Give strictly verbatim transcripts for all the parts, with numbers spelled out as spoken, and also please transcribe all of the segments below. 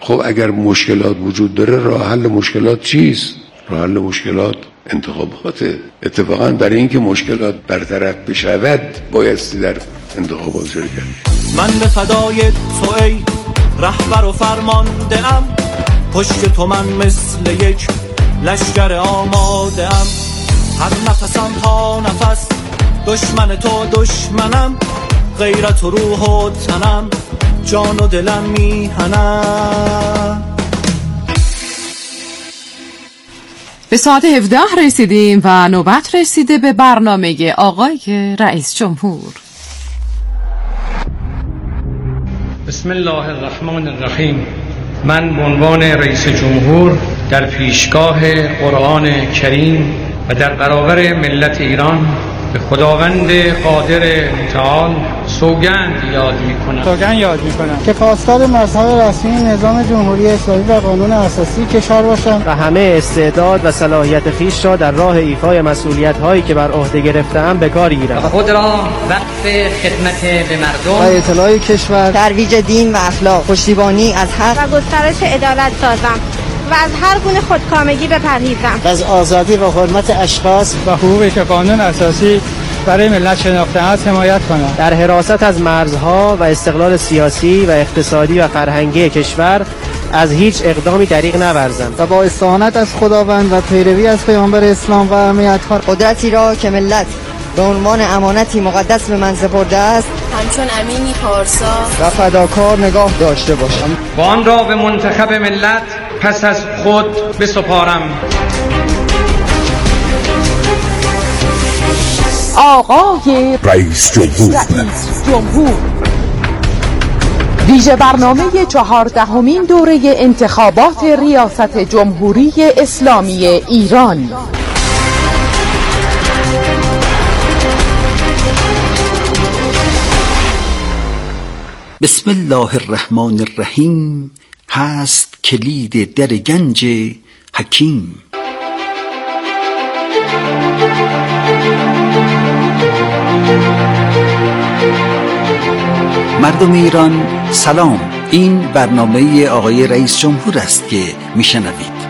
خب اگر مشکلات وجود داره راه حل مشکلات چیست؟ راه حل مشکلات انتخاباته. اتفاقا برای اینکه مشکلات برطرف بشود بایستی در انتخابات شرکت. من به فدای تو ای رهبر و فرمانده ام، پشت تو من مثل یک لشکر آماده ام، هر نفسم تا نفس دشمن تو دشمنم، غیرت و روح و تنم جان و دلم میهنم. به ساعت هفده رسیدیم و نوبت رسیده به برنامه آقای رئیس جمهور. بسم الله الرحمن الرحیم. من به عنوان رئیس جمهور در پیشگاه قرآن کریم و در برابر ملت ایران به خداوند قادر متعال سوگند یاد می‌کنم سوگند یاد می‌کنم که پاسدار مذهب رسمی نظام جمهوری اسلامی و قانون اساسی کشور باشم و همه استعداد و صلاحیت خویش را در راه ایفای مسئولیت‌هایی که بر عهده گرفته‌ام به کار گیرم و خود را وقف خدمت به مردم و اطلاع کشور، ترویج دین و اخلاق، پشتیبانی از حق و گسترش عدالت سازم و از هر گونه خودکامگی بپرهیزم. از آزادی و حرمت اشخاص و حقوقی که قانون اساسی برای ملت شناخته است حمایت کنم. در حراست از مرزها و استقلال سیاسی و اقتصادی و فرهنگی کشور از هیچ اقدامی دریغ نورزم و با استعانت از خداوند و پیروی از پیامبر اسلام و اهمیت‌ها قدرتی را که ملت به عنوان امانتی مقدس به من سپرده است همچون امینی پارسا و فداکار نگاه داشته باشم و آن را به منتخب ملت پس از خود بسپارم. آقای رئیس جمهور, رئیس جمهور. ویژه برنامه چهاردهمین دوره انتخابات ریاست جمهوری اسلامی ایران. بسم الله الرحمن الرحیم. هست کلید در گنج حکیم. مردم ایران سلام. این برنامه آقای رئیس جمهور است که میشنوید.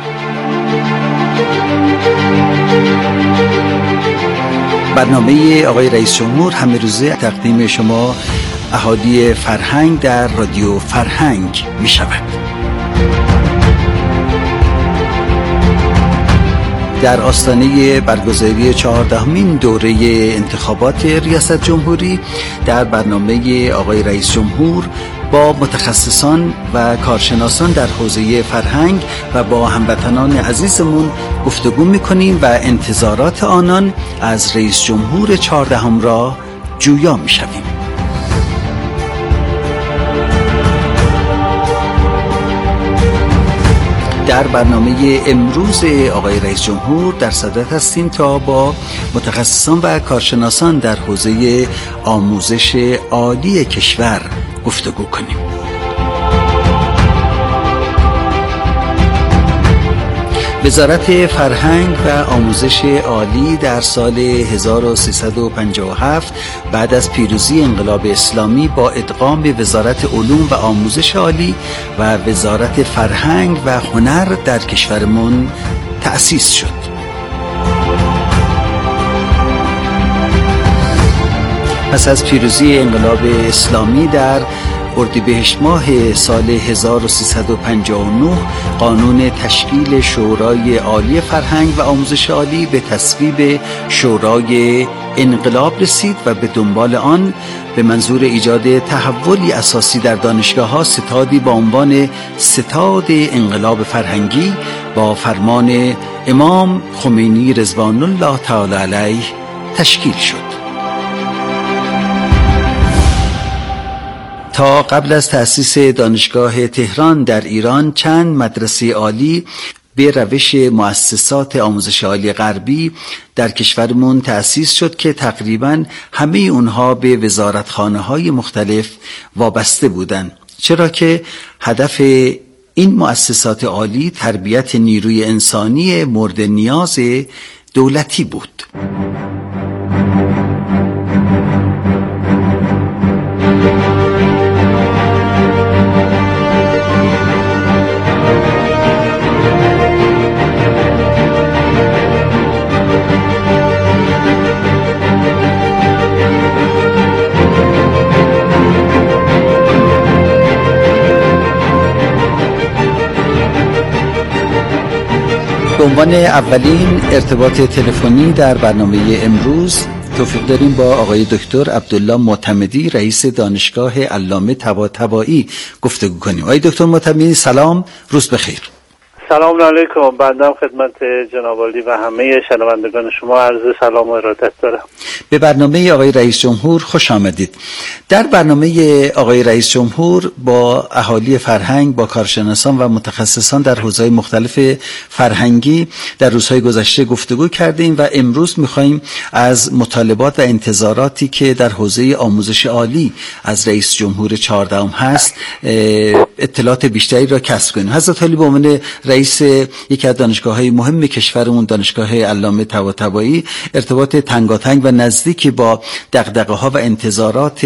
برنامه آقای رئیس جمهور همه روزه تقدیم شما اهالی فرهنگ در رادیو فرهنگ می شود. در آستانه برگزاری چهاردهمین دوره انتخابات ریاست جمهوری در برنامه آقای رئیس جمهور با متخصصان و کارشناسان در حوزه فرهنگ و با هموطنان عزیزمون گفتگو می‌کنیم و انتظارات آنان از رئیس جمهور چهاردهم را جویا می‌شویم. در برنامه امروز آقای رئیس جمهور در صدد هستیم تا با متخصصان و کارشناسان در حوزه آموزش عالی کشور گفتگو کنیم. وزارت فرهنگ و آموزش عالی در سال هزار و سیصد و پنجاه و هفت بعد از پیروزی انقلاب اسلامی با ادغام وزارت علوم و آموزش عالی و وزارت فرهنگ و هنر در کشورمون تأسیس شد. پس از پیروزی انقلاب اسلامی در اردیبهشت ماه سال هزار و سیصد و پنجاه و نه قانون تشکیل شورای عالی فرهنگ و آموزش عالی به تصویب شورای انقلاب رسید و به دنبال آن به منظور ایجاد تحولی اساسی در دانشگاه‌ها ستادی با عنوان ستاد انقلاب فرهنگی با فرمان امام خمینی رضوان الله تعالی علیه تشکیل شد. تا قبل از تأسیس دانشگاه تهران در ایران چند مدرسه عالی به روش مؤسسات آموزش عالی غربی در کشورمون تأسیس شد که تقریباً همه اونها به وزارتخانه‌های مختلف وابسته بودند، چرا که هدف این مؤسسات عالی تربیت نیروی انسانی مورد نیاز دولتی بود. عنوان اولین ارتباط تلفنی در برنامه امروز توفیق داریم با آقای دکتر عبدالله معتمدی، رئیس دانشگاه علامه طباطبایی گفتگو کنیم. آقای دکتر معتمدی سلام، روز بخیر. سلام علیکم. بنده خدمت جناب عالی و همه شنوندگان شما عرض سلام و ارادت دارم. به برنامه آقای رئیس جمهور خوش آمدید. در برنامه آقای رئیس جمهور با اهالی فرهنگ، با کارشناسان و متخصصان در حوزه‌های مختلف فرهنگی در روزهای گذشته گفتگو کردیم و امروز می‌خوایم از مطالبات و انتظاراتی که در حوزه آموزش عالی از رئیس جمهور چهاردهم هست اطلاعات بیشتری را کسب کنیم. حضرت عالی به عنوان رئیس یکی از دانشگاه‌های مهم کشورمون، دانشگاه علامه طباطبایی، ارتباط تنگاتنگ و نزدیکی با دغدغه‌ها و انتظارات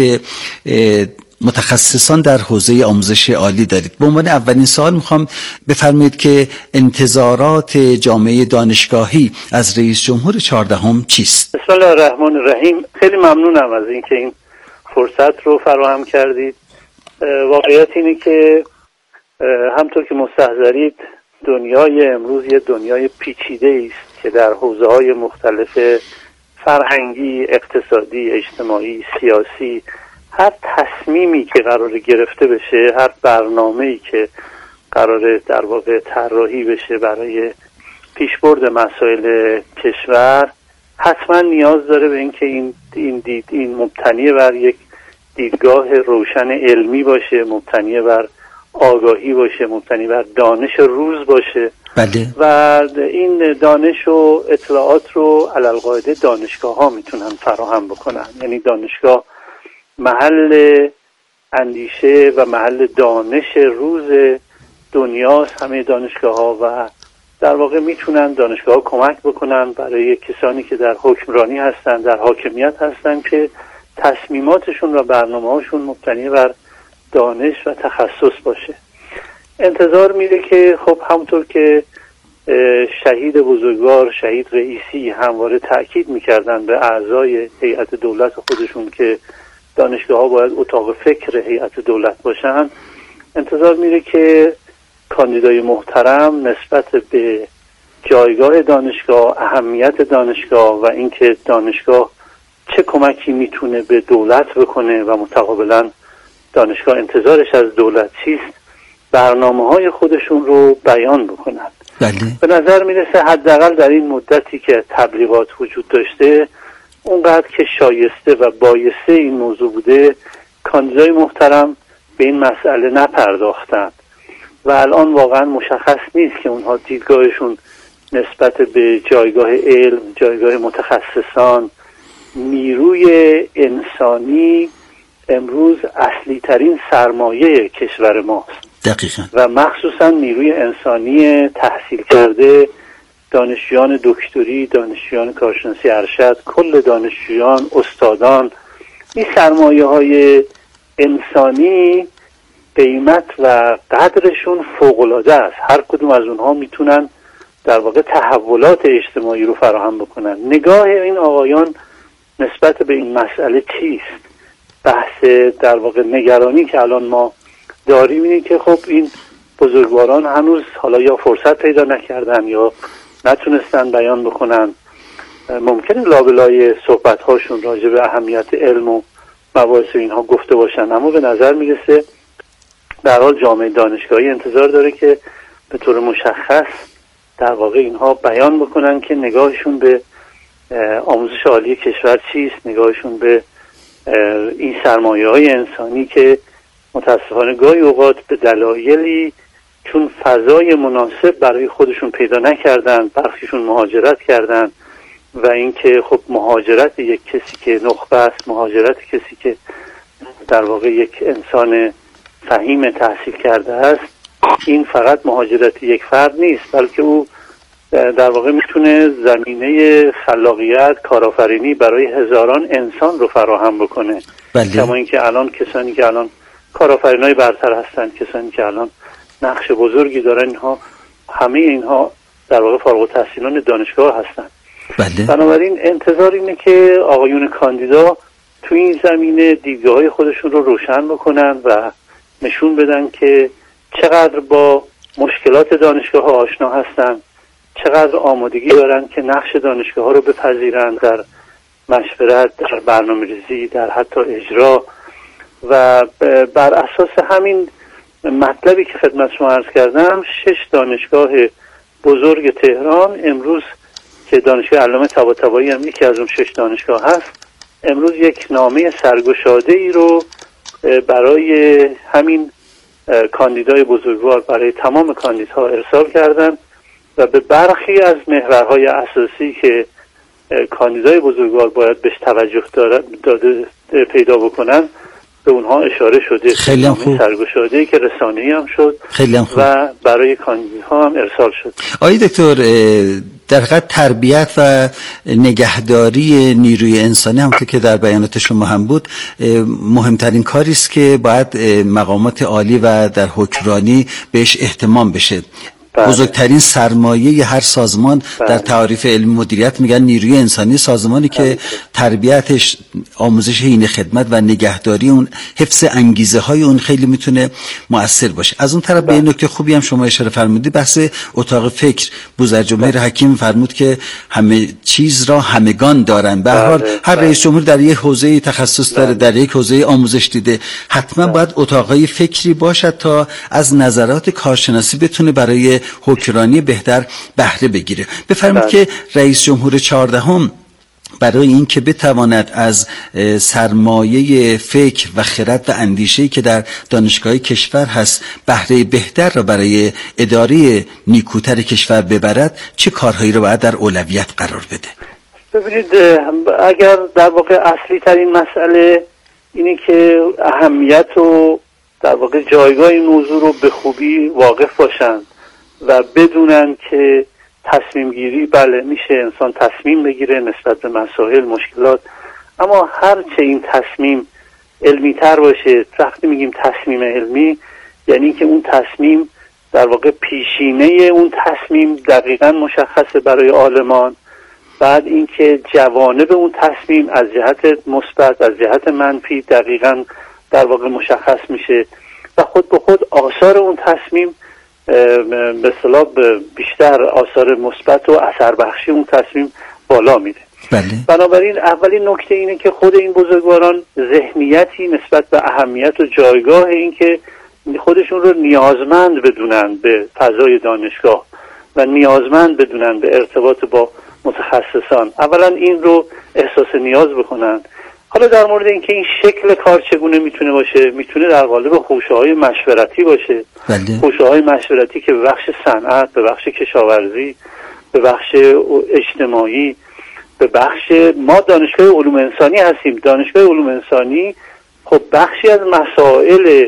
متخصصان در حوزه آموزش عالی دارید. به عنوان اولین سوال میخوام بفرمایید که انتظارات جامعه دانشگاهی از رئیس جمهور چهاردهم چیست؟ بسم الله الرحمن الرحیم. خیلی ممنونم از اینکه این فرصت رو فراهم کردید. واقعیت اینه که همطور که مستحضرید دنیای امروز یه دنیای پیچیده است که در حوزه‌های مختلف فرهنگی، اقتصادی، اجتماعی، سیاسی، هر تصمیمی که قراره گرفته بشه، هر برنامه‌ای که قراره در واقع طراحی بشه برای پیشبرد مسائل کشور، حتما نیاز داره به اینکه این این دید این مبتنی بر یک دیدگاه روشن علمی باشه، مبتنی بر آگاهی باشه، مبتنی بر دانش روز باشه. بله. و این دانش و اطلاعات رو علالقاعده دانشگاه ها میتونن فراهم بکنن. یعنی دانشگاه محل اندیشه و محل دانش روز دنیاست، همه دانشگاه ها، و در واقع میتونن دانشگاه ها کمک بکنن برای کسانی که در حکمرانی هستن، در حاکمیت هستن، که تصمیماتشون و برنامه هاشون مبتنی بر دانش و تخصص باشه. انتظار میره که خب همونطور که شهید بزرگوار، شهید رئیسی همواره تأکید میکردن به اعضای هیئت دولت خودشون که دانشگاه ها باید اتاق فکر هیئت دولت باشن، انتظار میره که کاندیدای محترم نسبت به جایگاه دانشگاه، اهمیت دانشگاه و اینکه دانشگاه چه کمکی میتونه به دولت بکنه و متقابلا دانشگاه انتظارش از دولت چیست، برنامه‌های خودشون رو بیان بکنن. بله. به نظر میرسه حداقل در این مدتی که تبلیغات وجود داشته، اونقدر که شایسته و بایسته این موضوع بوده، کاندیدای محترم به این مسئله نپرداختند و الان واقعا مشخص نیست که اونها دیدگاهشون نسبت به جایگاه علم، جایگاه متخصصان، نیروی انسانی امروز اصلی ترین سرمایه کشور ماست. دقیقاً. و مخصوصا نیروی انسانی تحصیل کرده، دانشجویان دکتری، دانشجویان کارشناسی ارشد، کل دانشجویان، استادان، این سرمایه های انسانی قیمت و قدرشون فوق‌العاده است. هر کدوم از اونها میتونن در واقع تحولات اجتماعی رو فراهم بکنن. نگاه این آقایان نسبت به این مسئله چیست؟ بحث در واقع نگرانی که الان ما داریم اینه که خب این بزرگواران هنوز حالا یا فرصت پیدا نکردن یا نتونستن بیان بکنن. ممکنه لابلای صحبت هاشون راجع به اهمیت علم و مباحث اینها گفته باشن، اما به نظر میرسه در حال جامعه دانشگاهی انتظار داره که به طور مشخص در واقع اینها بیان بکنن که نگاهشون به آموزش عالی کشور چیست، نگاهشون به این سرمایه های انسانی که متاسفانه گاهی اوقات به دلایلی چون فضای مناسب برای خودشون پیدا نکردن، برخیشون مهاجرت کردن و اینکه خب مهاجرت یک کسی که نخبه است، مهاجرت کسی که در واقع یک انسان فهیم تحصیل کرده است، این فقط مهاجرت یک فرد نیست، بلکه او در واقع میتونه زمینه خلاقیت، کارآفرینی برای هزاران انسان رو فراهم بکنه. بله. کما اینکه الان کسانی که الان کارآفرینای برتر هستن، کسانی که الان نقش بزرگی دارن، اینها همه اینها در واقع فارغ التحصیلان دانشگاه هستن. بله. بنابراین انتظار اینه که آقایون کاندیدا تو این زمینه دیدگاه‌های خودشون رو روشن بکنن و نشون بدن که چقدر با مشکلات دانشگاه ها آشنا هستن، چقدر آمادگی دارن که نقش دانشگاه ها رو بپذیرن در مشورت، در برنامه‌ریزی، در حتی اجرا. و بر اساس همین مطلبی که خدمت شما عرض کردم، شش دانشگاه بزرگ تهران امروز که دانشگاه علامه طباطبایی هم یکی از اون شش دانشگاه هست، امروز یک نامه سرگشاده ای رو برای همین کاندیدای بزرگوار، برای تمام کاندیداها ارسال کردن و به برخی از محورهای اساسی که کاندیدای بزرگوار باید بهش توجه داده پیدا بکنن به اونها اشاره شده. خیلی خوب. سرگشاده‌ای که رسانه‌ای هم شد خیلی خوب. و برای کاندیداها هم ارسال شد. آقای دکتر، در حقیقت تربیت و نگهداری نیروی انسانی همونطور که در بیانات شما هم بود مهمترین کاری است که باید مقامات عالی و در حکمرانی بهش اهتمام بشه. بله. بزرگترین سرمایه هر سازمان بله. در تعاریف علم مدیریت میگن نیروی انسانی، سازمانی که بله. تربیتش، آموزش حین خدمت و نگهداری اون، حفظ انگیزه های اون خیلی میتونه مؤثر باشه. از اون طرف بله. به این نکته خوبی هم شما اشاره فرمودید، بحث اتاق فکر. بوزرجمهر بله. حکیم فرمود که همه چیز را همگان دارن. به هر حال بله. هر رئیس جمهور در یک حوزه تخصص داره، بله. در یک حوزه آموزش دیده، حتما بله. باید اتاقای فکری باشد تا از نظرات کارشناسی بتونه برای حکمرانی بهتر بهره بگیره. بفرمایید که رئیس جمهور چهاردهم برای این که بتواند از سرمایه فکر و خرد و اندیشه‌ای که در دانشگاه کشور هست بهره بهتر را برای اداره نیکوتر کشور ببرد، چه کارهایی را باید در اولویت قرار بده؟ ببینید، اگر در واقع اصلی ترین مسئله اینه که اهمیت و در واقع جایگاه این موضوع رو به خوبی واقف باشند و بدونن که تصمیم گیری، بله میشه انسان تصمیم بگیره نسبت به مسائل، مشکلات، اما هر چه این تصمیم علمی تر باشه. وقتی میگیم تصمیم علمی یعنی که اون تصمیم در واقع پیشینه اون تصمیم دقیقاً مشخصه برای عالمان، بعد اینکه جوانب اون تصمیم از جهت مثبت، از جهت منفی دقیقاً در واقع مشخص میشه و خود به خود آثار اون تصمیم به اصطلاح بیشتر آثار مثبت و اثر بخشی اون تصمیم بالا میره. بله. بنابراین اولین نکته اینه که خود این بزرگواران ذهنیتی نسبت به اهمیت و جایگاه این که خودشون رو نیازمند بدونن به فضای دانشگاه و نیازمند بدونن به ارتباط با متخصصان، اولا این رو احساس نیاز بکنن. حالا در مورد اینکه این شکل کار چگونه میتونه باشه، میتونه در قالب خوشه‌های مشورتی باشه. بله. خوشه‌های مشورتی که به بخش صنعت، به بخش کشاورزی، به بخش اجتماعی، به بخش ما دانشگاه علوم انسانی هستیم. دانشگاه علوم انسانی خب بخشی از مسائل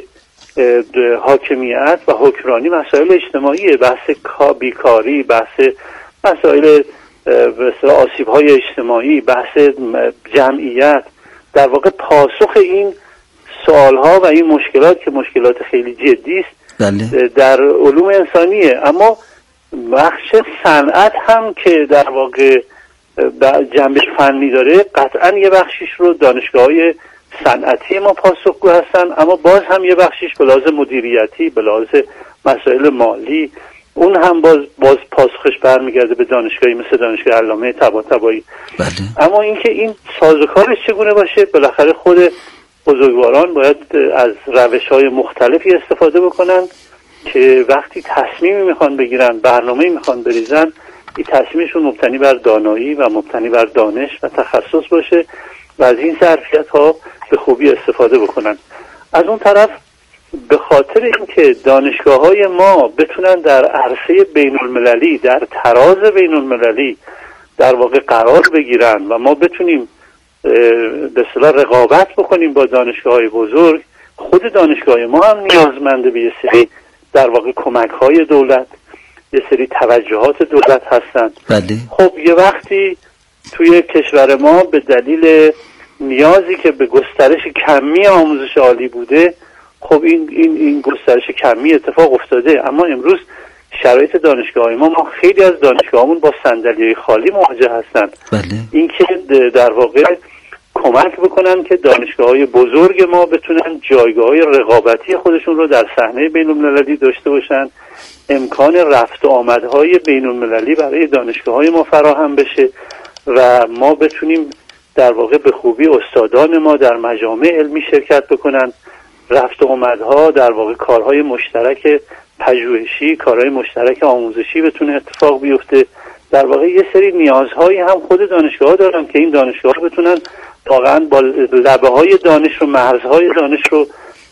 حاکمیت و حکمرانی مسائل اجتماعیه، بحث بیکاری، بحث مسائل به اصطلاح آسیب‌های اجتماعی، بحث جمعیت، در واقع پاسخ این سوالها و این مشکلات که مشکلات خیلی جدی است بله. در علوم انسانیه. اما بخش صنعت هم که در واقع جنبش فنی داره، قطعا یه بخشیش رو دانشگاه‌های صنعتی ما پاسخگو هستن، اما باز هم یه بخشیش به لحاظ مدیریتی، به لحاظ مسائل مالی، اون هم باز باز پاسخش برمیگرده به دانشگاهی مثل دانشگاه علامه طباطبایی. بله. اما اینکه این سازوکارش چگونه باشه، بالاخره خود بزرگواران باید از روش‌های مختلفی استفاده بکنن که وقتی تصمیمی میخوان بگیرن، برنامه‌ای میخوان بریزن، این تصمیمشون مبتنی بر دانایی و مبتنی بر دانش و تخصص باشه و از این ظرفیت‌ها به خوبی استفاده بکنن. از اون طرف به خاطر اینکه دانشگاه‌های ما بتونن در عرصه بین‌المللی، در تراز بین‌المللی در واقع قرار بگیرن و ما بتونیم به اصطلاح رقابت بکنیم با دانشگاه‌های بزرگ، خود دانشگاه ما هم نیازمند به یه سری در واقع کمک‌های دولت، یه سری توجهات دولت هستن. بله. خب یه وقتی توی کشور ما به دلیل نیازی که به گسترش کمی آموزش عالی بوده، خب این این این گسترش کمی اتفاق افتاده، اما امروز شرایط دانشگاه ما ما خیلی از دانشگاهمون با صندلی خالی مواجه هستند. بله. این که در واقع کمک بکنن که دانشگاه‌های بزرگ ما بتونن جایگاه‌های رقابتی خودشون رو در صحنه بین‌المللی داشته باشن، امکان رفت و آمدهای بین‌المللی برای دانشگاه‌های ما فراهم بشه و ما بتونیم در واقع به خوبی استادان ما در مجامع علمی شرکت بکنن، رفت و آمدها در واقع کارهای مشترک پژوهشی، کارهای مشترک آموزشی بتونه اتفاق بیفته. در واقع یه سری نیازهایی هم خود دانشگاه‌ها دارن که این دانشگاه‌ها بتونن واقعا با لبه‌های دانش رو، مرزهای دانش رو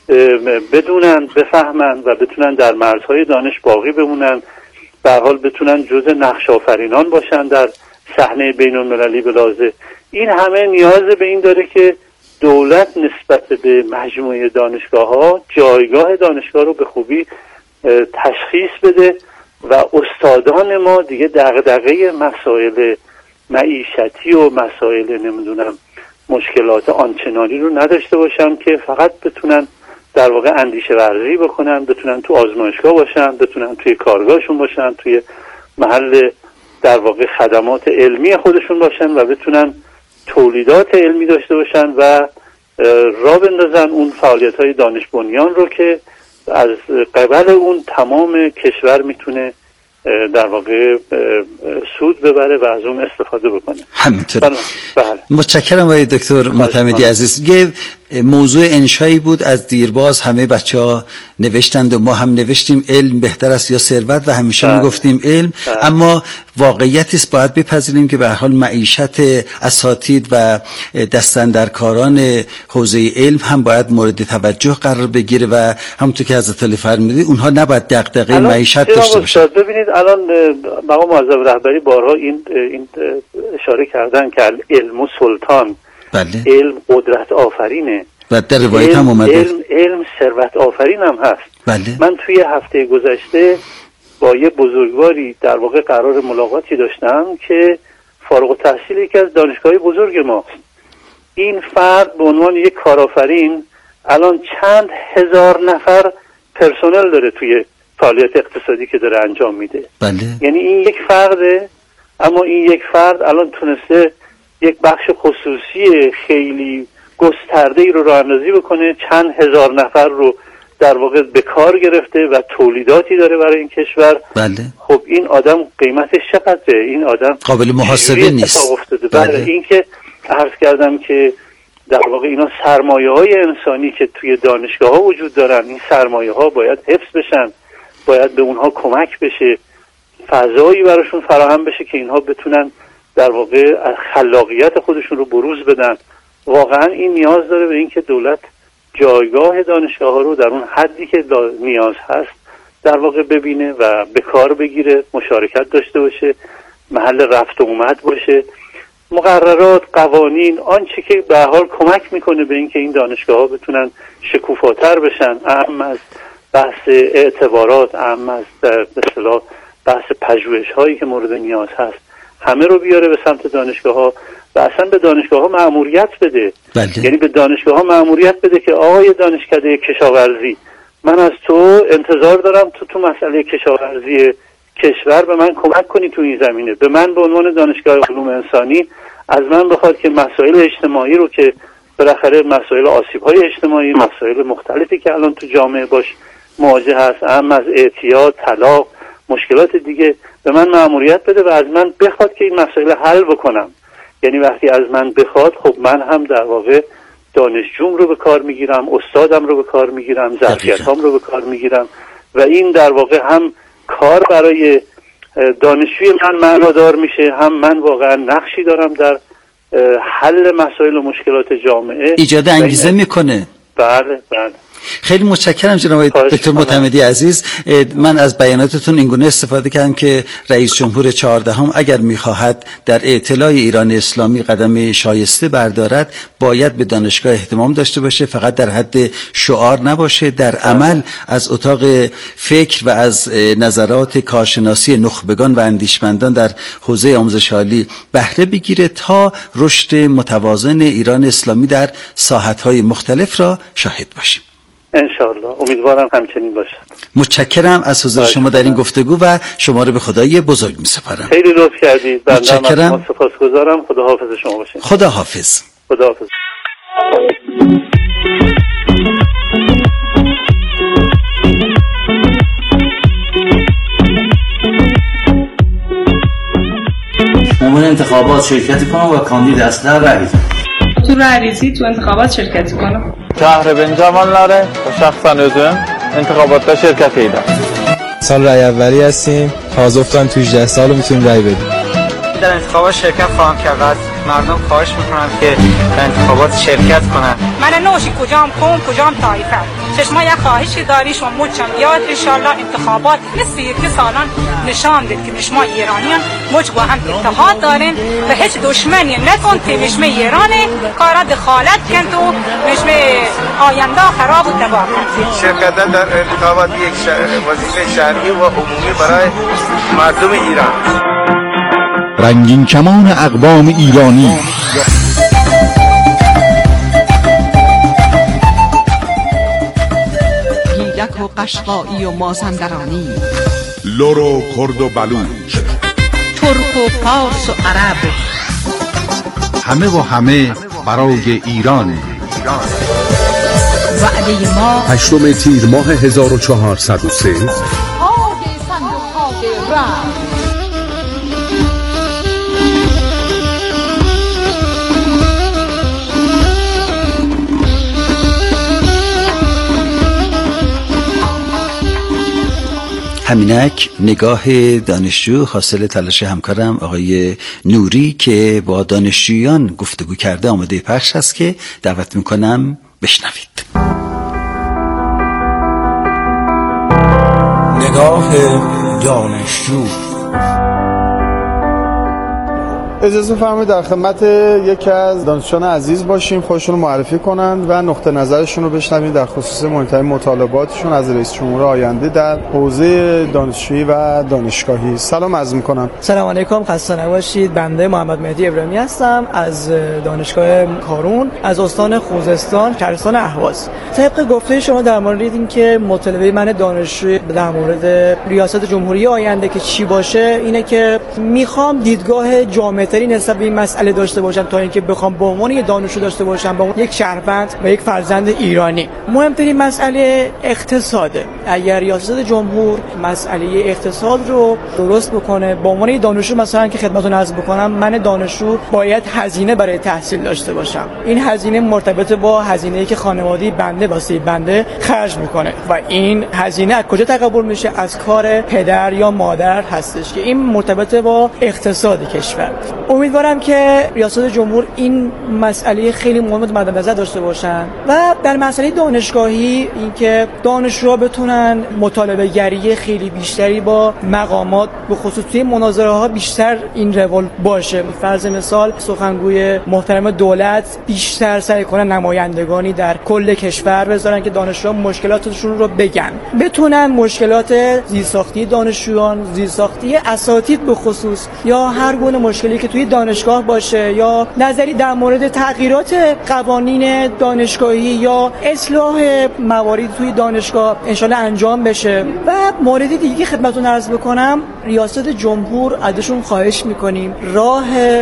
بدونن، بفهمن و بتونن در مرزهای دانش باقی بمونن، به هر حال بتونن جزء نقش آفرینان باشن در صحنه بین‌المللی بلازه. این همه نیاز به این داره که دولت نسبت به مجموعه دانشگاه‌ها جایگاه دانشگاه رو به خوبی تشخیص بده و استادان ما دیگه دغدغه مسائل معیشتی و مسائل نمیدونم مشکلات آنچنانی رو نداشته باشن که فقط بتونن در واقع اندیشه ورزی بکنن، بتونن تو آزمایشگاه باشن، بتونن توی کارگاهشون باشن، توی محل در واقع خدمات علمی خودشون باشن و بتونن تولیدات علمی داشته باشن و راه بندازن اون فعالیت‌های دانش بنیان رو که از قبل اون تمام کشور میتونه در واقع سود ببره و از اون استفاده بکنه. همینطور. بله. متشکرم آقای دکتر معتمدی عزیز. یه موضوع انشایی بود از دیرباز همه بچه‌ها نوشتند و ما هم نوشتیم علم بهتر است یا ثروت و همیشه بله. میگفتیم علم بله. اما واقعیتی است باید بپذیریم که به هر حال معیشت اساتید و دستاندرکاران حوزه علم هم باید مورد توجه قرار بگیره و همونطور که حضرت علی فرمودید اونها نباید دغدغه معیشت داشته باشن. ببینید الان مقام معظم رهبری بارها این این اشاره کردن که علم سلطان، بله. علم قدرت آفرینه و در روایت هم اومده علم, علم ثروت آفرین هم هست. بله. من توی هفته گذشته با یه بزرگواری در واقع قرار ملاقاتی داشتم که فارغ التحصیل یکی از دانشگاه‌های بزرگ ماست. این فرد به عنوان یک کارآفرین الان چند هزار نفر پرسنل داره توی فعالیت اقتصادی که داره انجام میده. بله. یعنی این یک فرده، اما این یک فرد الان تونسته یک بخش خصوصی خیلی گسترده ای رو راه اندازی بکنه، چند هزار نفر رو در واقع به کار گرفته و تولیداتی داره برای این کشور. بله. خب این آدم قیمتش چقدره؟ این آدم قابل محاسبه نیست. بله. بله. این که عرض کردم که در واقع اینا سرمایه های انسانی که توی دانشگاه ها وجود دارن، این سرمایه ها باید حفظ بشن، باید به اونها کمک بشه، فضایی براشون فراهم بشه که اینها بتونن در واقع خلاقیت خودشون رو بروز بدن. واقعا این نیاز داره به این که دولت جایگاه دانشگاه ها رو در اون حدی که نیاز هست در واقع ببینه و به کار بگیره، مشارکت داشته باشه، محل رفت و اومد باشه، مقررات، قوانین، آنچه که به هر حال کمک میکنه به این که این دانشگاه ها بتونن شکوفاتر بشن، اهم از بحث اعتبارات، اهم از در اصطلاح بحث پژوهش هایی که مورد نیاز هست، همه رو بیاره به سمت دانشگاه ها و اصلا به دانشگاه ها مأموریت بده. بله. یعنی به دانشگاه ها مأموریت بده که آقای دانشکده کشاورزی، من از تو انتظار دارم تو تو مسئله کشاورزی کشور به من کمک کنی تو این زمینه، به من به عنوان دانشگاه علوم انسانی از من بخواد که مسائل اجتماعی رو که بالاخره مسائل آسیب‌های اجتماعی، مسائل مختلفی که الان تو جامعه باش مواجه هست، اما از اعتیاد، طلاق، مشکلات دیگه، به من مأموریت بده و از من بخواد که این مسائل حل بکنم. یعنی وقتی از من بخواد، خب من هم در واقع دانشجوم رو به کار میگیرم، استادم رو به کار میگیرم، ظرفیتام رو به کار میگیرم و این در واقع هم کار برای دانشجوی من معنادار میشه، هم من واقعا نقشی دارم در حل مسائل و مشکلات جامعه، ایجاد انگیزه میکنه. بله بله. خیلی متشکرم جناب دکتر معتمدی عزیز. من از بیاناتتون اینگونه استفاده کردم که رئیس جمهور چهاردهم اگر میخواهد در اطلاع ایران اسلامی قدم شایسته بردارد باید به دانشگاه اهتمام داشته باشه، فقط در حد شعار نباشه، در عمل از اتاق فکر و از نظرات کارشناسی نخبگان و اندیشمندان در حوزه آموزش عالی بهره بگیره تا رشد متوازن ایران اسلامی در ساحت‌های مختلف را شاهد باشیم. انشاءالله، امیدوارم همچنین باشه. متشکرم از حضور شما در این گفتگو و شما رو به خدای بزرگ می‌سپارم. خیلی لطف کردید. متشکرم. سپاسگزارم. خدا حافظ شما باشید. خدا حافظ. خداحافظ. ممکن انتخابات شرکت کنم و کاندید اصلا رئیس تو رئیسی تو انتخابات شرکت کنم. Tahriban zamanları şahsen özüm انتخابات شرکت ایدم. سال رای اولی هستیم، تازه افتادیم تو هجده سال و میتونیم رای بدیم. در انتخابات شرکت خواهم کرد. از مردم خواهش میکنم که در انتخابات شرکت کنن. من نوشی کجام قوم کجام طایفه. چشما یک خواهشی داری شما مچم بیاد انشالله انتخابات مثل یکی سالان نشان دید که شما ایرانیان مچ با هم اتحاد دارین و هیچ دشمنی نکن که نشمه ایرانه کارا دخالت کن تو نشمه آینده خراب و تباه کن. شرکت در انتخابات یک وظیفه شرعی و عمومی برای مردم ایران. رنگین کمان اقوام ایرانی گیلک و قشقایی و مازندرانی، لور و کرد و بلوچ، ترک و فارس و عرب، همه و همه برای ایران. وعده ما هشتم تیر ماه هزار و چهارصد و سه همینک نگاه دانشجو حاصل تلاش همکارم آقای نوری که با دانشجویان گفتگو کرده آماده پخش است که دعوت میکنم بشنوید. نگاه دانشجو. اجازه فرمایید در خدمت یکی از دانشجویان عزیز باشیم، خودشون رو معرفی کنند و نقطه نظرشون رو بشنویم در خصوص مهمترین مطالباتشون از رئیس جمهور آینده در حوزه دانشجویی و دانشگاهی. سلام عرض می‌کنم. سلام علیکم، خسته نباشید. بنده محمد مهدی ابراهیمی هستم از دانشگاه کارون از استان خوزستان شهرستان اهواز. طبق گفته شما در مورد اینکه مطالبه من دانشجوی در مورد ریاست جمهوری آینده که چی باشه اینه که میخوام دیدگاه جامع تری نسبت به این مسئله داشته باشم تا اینکه بخوام به عنوان یک دانشجو داشته باشم، به عنوان یک شهروند و یک فرزند ایرانی. مهمترین مسئله اقتصاده. اگر ریاست جمهور مسئله اقتصاد رو درست بکنه، به عنوان یک دانشجو مثلا که خدمتتون عرض بکنم، من دانشجو باید هزینه برای تحصیل داشته باشم. این هزینه مرتبط با هزینه‌ای که خانواده بنده واسه بنده خرج میکنه و این هزینه از کجا تقبل میشه؟ از کار پدر یا مادر هستش که این مرتبط با اقتصاد کشور. امیدوارم که ریاست جمهور این مسئله خیلی مهم رو مد نظر داشته باشن و در مسئله دانشگاهی اینکه دانشجوها بتونن مطالبه گری خیلی بیشتری با مقامات به خصوص توی مناظره ها بیشتر این روال باشه. فرض مثال سخنگوی محترم دولت بیشتر سعی کنن نمایندگانی در کل کشور بذارن که دانشجوها مشکلاتشون رو بگن، بتونن مشکلات زیرساختی دانشجویان، زیرساختی اساتید به خصوص یا هر گونه مشکلی که توی دانشگاه باشه یا نظری در مورد تغییرات قوانین دانشگاهی یا اصلاح موارد توی دانشگاه انشالله انجام بشه. و مورد دیگه که خدمتتون عرض بکنم، ریاست جمهور ازشون خواهش میکنیم راه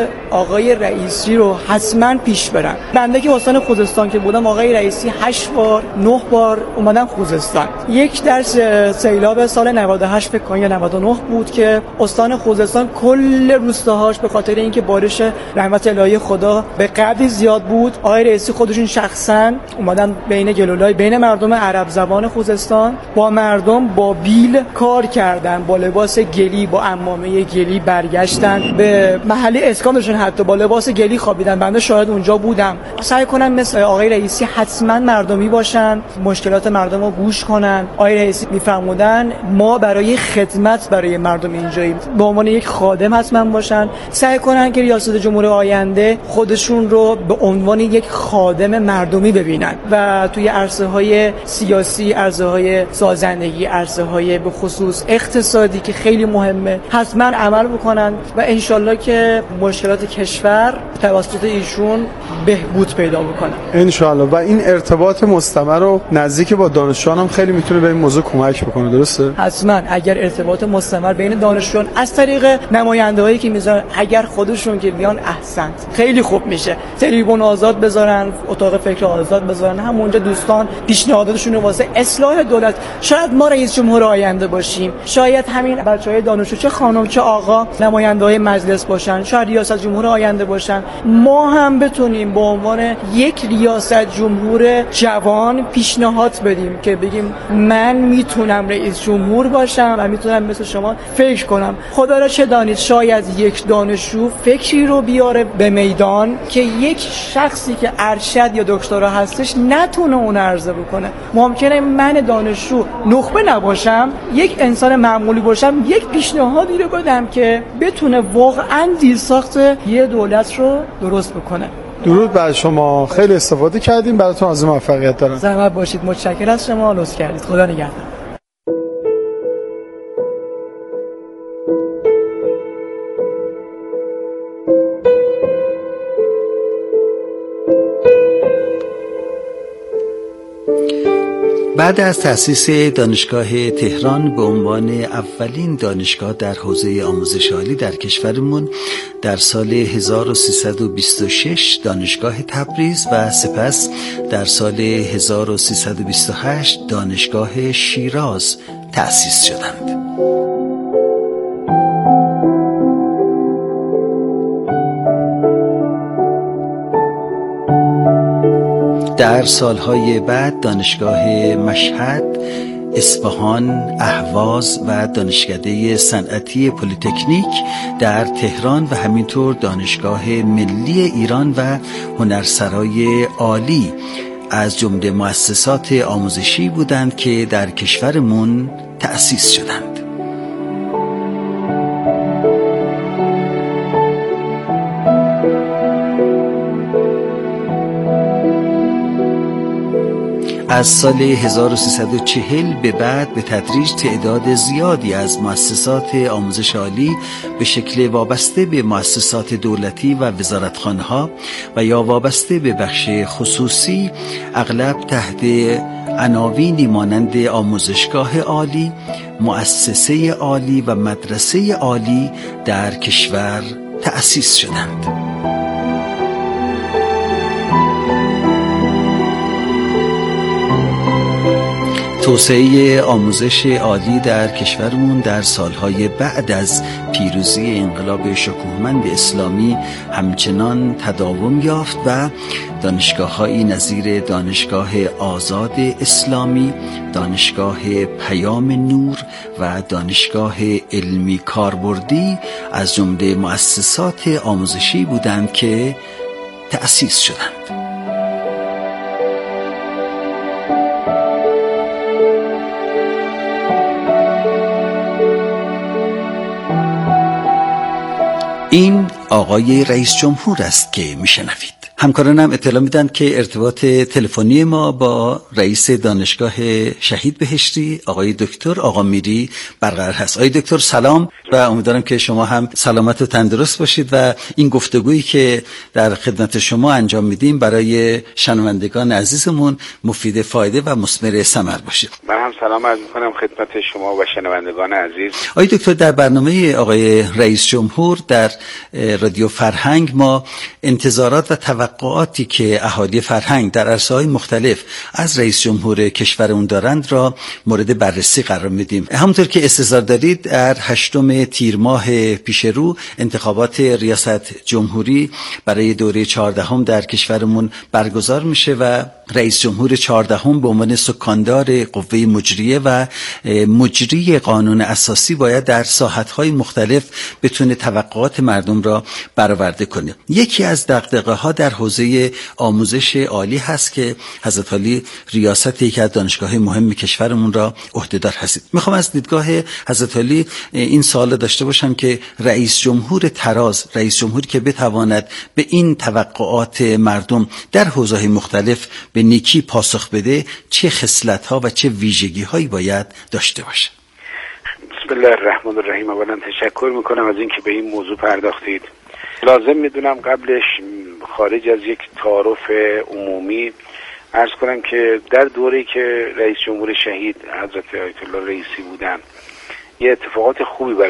آقای رئیسی رو حتما پیش برن. بنده که استان خوزستان که بودم، آقای رئیسی هشت بار نه بار اومدن خوزستان. یک در سیلاب سال نود و هشت فکر کنم یا نود و نه بود که استان خوزستان کل روستاهاش به خاطر اینکه بارش رحمت الهی خدا به قدری زیاد بود، آقای رئیسی خودشون شخصا اومدن بین گلولای بین مردم عرب زبان خوزستان با مردم با بیل کار کردن، با لباس گلی با عمامه گلی برگشتن به محل اسکانشون، حتی با لباس گلی خوابیدن. بنده شاهد اونجا بودم. سعی کنن مثل آقای رئیسی حتما مردمی باشن، مشکلات مردم رو گوش کنن. آقای رئیسی میفرمودن ما برای خدمت برای مردم اینجاییم، به عنوان یک خادم حتما باشن. سعی کنن که ریاست جمهوری آینده خودشون رو به عنوان یک خادم مردمی ببینن و توی عرصه‌های سیاسی، عرصه‌های سازندگی، عرصه‌های به خصوص اقتصادی که خیلی مهمه حتما عمل بکنن و انشالله که مشکلات کشور توسط ایشون بهبود پیدا بکنه انشالله. و این ارتباط مستمر و نزدیک با دانشجویان هم خیلی میتونه به این موضوع کمک بکنه. درسته؟ حتما اگر ارتباط مستمر بین دانشجویان از طریق نماینده‌هایی که میذارن، اگر خود خودشون که بیان احسنت خیلی خوب میشه، تریبون آزاد بذارن، اتاق فکر آزاد بذارن، همونجا دوستان پیشنهاداتشون واسه اصلاح دولت. شاید ما رئیس جمهور آینده باشیم، شاید همین بچهای دانشجو چه خانم چه آقا نماینده‌های مجلس باشن، شاید ریاست جمهور آینده باشن. ما هم بتونیم به عنوان یک ریاست جمهور جوان پیشنهاد بدیم که بگیم من میتونم رئیس جمهور باشم و میتونم مثل شما فکر کنم. خدا را چه دانید شاید یک دانشجو فکری رو بیاره به میدان که یک شخصی که ارشد یا دکترا هستش نتونه اون عرضه بکنه. ممکنه من دانشجو نخبه نباشم، یک انسان معمولی باشم، یک پیشنهادی رو بدم که بتونه واقعا زیرساخت یه دولت رو درست بکنه. درود بر شما، خیلی استفاده کردیم، براتون آرزوی موفقیت دارم. زحمت باشید، متشکرم از شما، لطف کردید. خدا نگهدار. بعد از تأسیس دانشگاه تهران به عنوان اولین دانشگاه در حوزه آموزش عالی در کشورمون، در سال هزار و سیصد و بیست و شش دانشگاه تبریز و سپس در سال هزار و سیصد و بیست و هشت دانشگاه شیراز تأسیس شدند. در سالهای بعد دانشگاه مشهد، اصفهان، اهواز و دانشکده صنعتی پلی‌تکنیک در تهران و همینطور دانشگاه ملی ایران و هنرسرای عالی از جمله مؤسسات آموزشی بودند که در کشورمون تأسیس شدند. از سال هزار و سیصد و چهل به بعد به تدریج تعداد زیادی از مؤسسات آموزش عالی به شکل وابسته به مؤسسات دولتی و وزارتخانه‌ها و یا وابسته به بخش خصوصی، اغلب تحت عناوینی مانند آموزشگاه عالی، مؤسسه عالی و مدرسه عالی در کشور تأسیس شدند. توسعه آموزش عالی در کشورمون در سالهای بعد از پیروزی انقلاب شکوهمند اسلامی همچنان تداوم یافت و دانشگاه‌هایی نظیر دانشگاه آزاد اسلامی، دانشگاه پیام نور و دانشگاه علمی کاربردی از جمله مؤسسات آموزشی بودند که تأسیس شدند. این آقای رئیس جمهور است که میشنوید. همکارانم اطلاع میدن که ارتباط تلفنی ما با رئیس دانشگاه شهید بهشتی آقای دکتر آقا میری برقرار هست. آقای دکتر سلام و امیدوارم که شما هم سلامت و تندرست باشید و این گفتگویی که در خدمت شما انجام میدیم برای شنوندگان عزیزمون مفید فایده و مثمر ثمر باشه. من هم سلام عرض می‌کنم خدمت شما و شنوندگان عزیز. آقای دکتر، در برنامه آقای رئیس جمهور در رادیو فرهنگ ما انتظارات و توقعاتی که اهالی فرهنگ در عرصه‌های مختلف از رئیس جمهور کشورمون دارند را مورد بررسی قرار میدیم. همونطور که استظهار دارید در هشتم تیر ماه پیش رو انتخابات ریاست جمهوری برای دوره چهاردهم در کشورمون برگزار میشه و رئیس جمهور چهاردهم به عنوان سکاندار قوه مجریه و مجری قانون اساسی باید در ساحت‌های مختلف بتونه توقعات مردم را برآورده کنه. یکی از دغدغه‌ها در حوزه آموزش عالی هست که حضرت علی ریاست یکی از دانشگاه‌های مهم کشورمون را عهده‌دار هستید. میخوام از دیدگاه حضرت علی این سوال داشته باشم که رئیس جمهور تراز، رئیس جمهوری که بتواند به این توقعات مردم در حوزه‌های مختلف به نیکی پاسخ بده، چه خصلت‌ها و چه ویژگی‌هایی باید داشته باشه؟ بسم الله الرحمن الرحیم. اولا تشکر میکنم از اینکه به این موضوع پرداختید. لازم میدونم قبلش خارج از یک تعارف عمومی عرض کنم که در دوره‌ای که رئیس جمهور شهید حضرت آیت الله رئیسی بودن یه اتفاقات خوبی برای